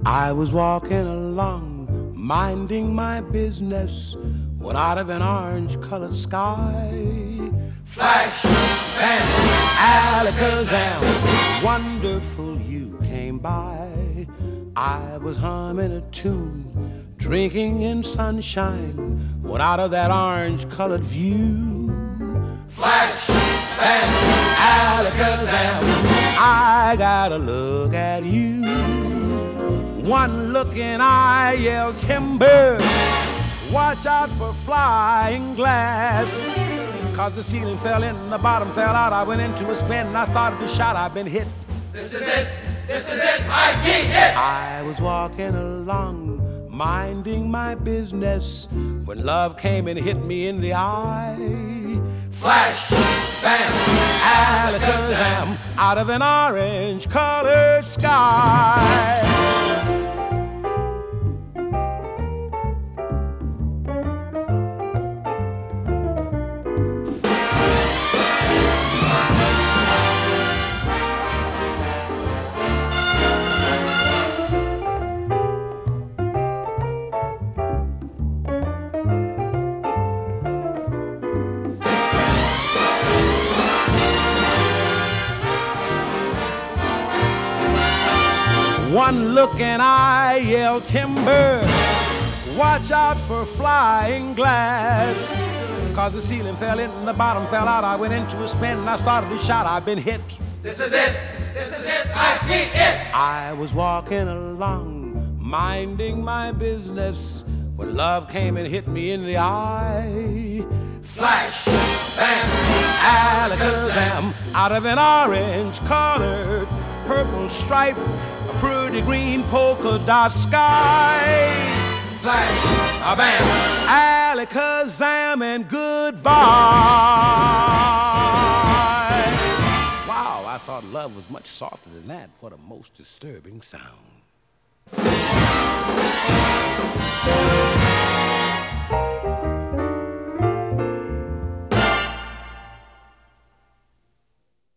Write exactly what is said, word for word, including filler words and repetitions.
I was walking along, minding my business, when out of an orange-colored sky, flash, bam, alakazam, wonderful you came by. I was humming a tune, drinking in sunshine, when out of that orange-colored view, flash, bam, alakazam, I gotta look at you. One look and I yelled timber, watch out for flying glass. Cause the ceiling fell in, the bottom fell out. I went into a spin and I started to shout, I've been hit. This is it, this is it, I T it. I was walking along, minding my business, when love came and hit me in the eye. Flash, bam, alakazam, out of an orange-colored sky. One look and I yelled timber, watch out for flying glass. Cause the ceiling fell in and the bottom fell out. I went into a spin and I started to shout, I've been hit. This is it, this is it, I T it. I was walking along, minding my business, when love came and hit me in the eye. Flash, bam, alakazam, out of an orange-colored purple stripe, a pretty green polka dot sky. Flash, a bam, alakazam, and goodbye. Wow, I thought love was much softer than that. What a most disturbing sound.